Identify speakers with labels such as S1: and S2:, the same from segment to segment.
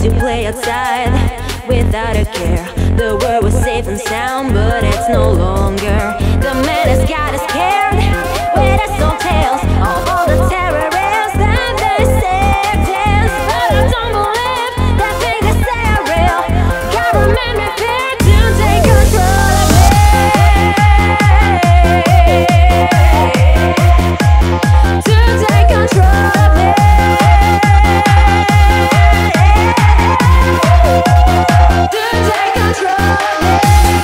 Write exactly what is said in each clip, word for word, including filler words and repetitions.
S1: to play outside without a care. The world was safe and sound, but it's no longer. The man has got us scared with his own tales of all the terrorists that they say tales. But I don't believe that things they say are real. Government refused to take control of me. To take control of me. To take control of me.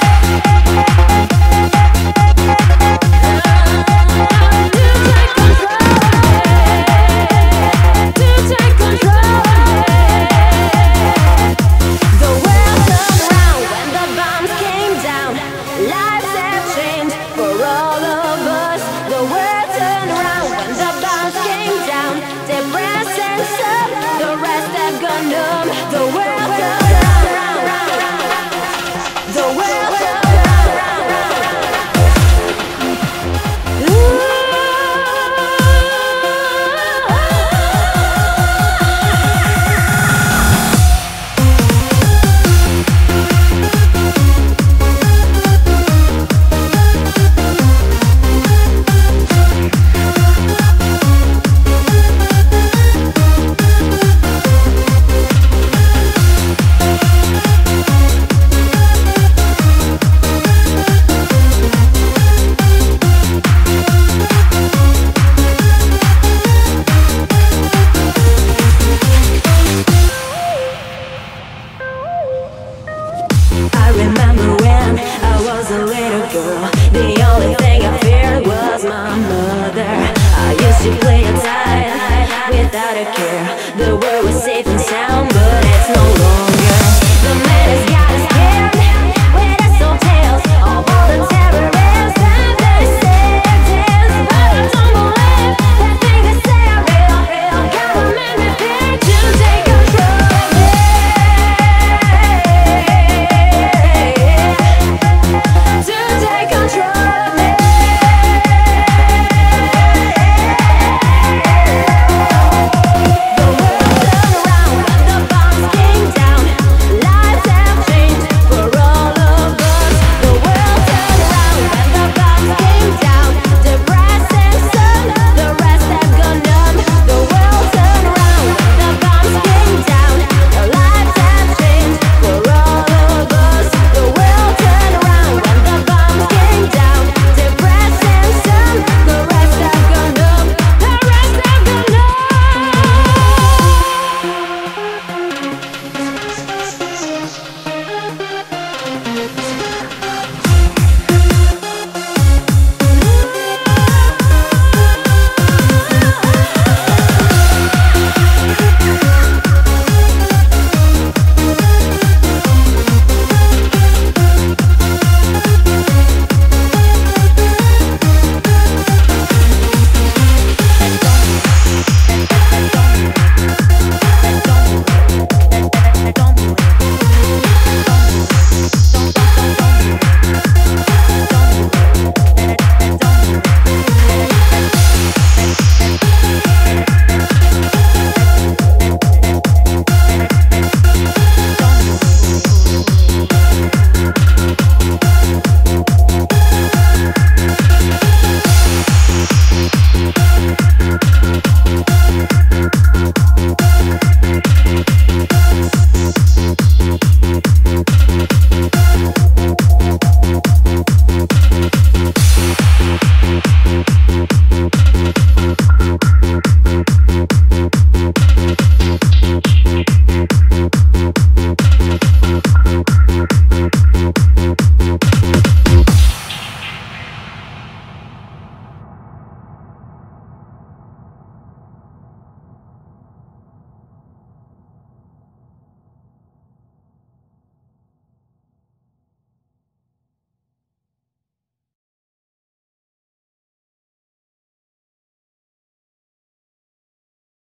S1: I remember when I was a little girl, the only thing I feared was my mother. I used to play outside without a care. The world was safe and sound,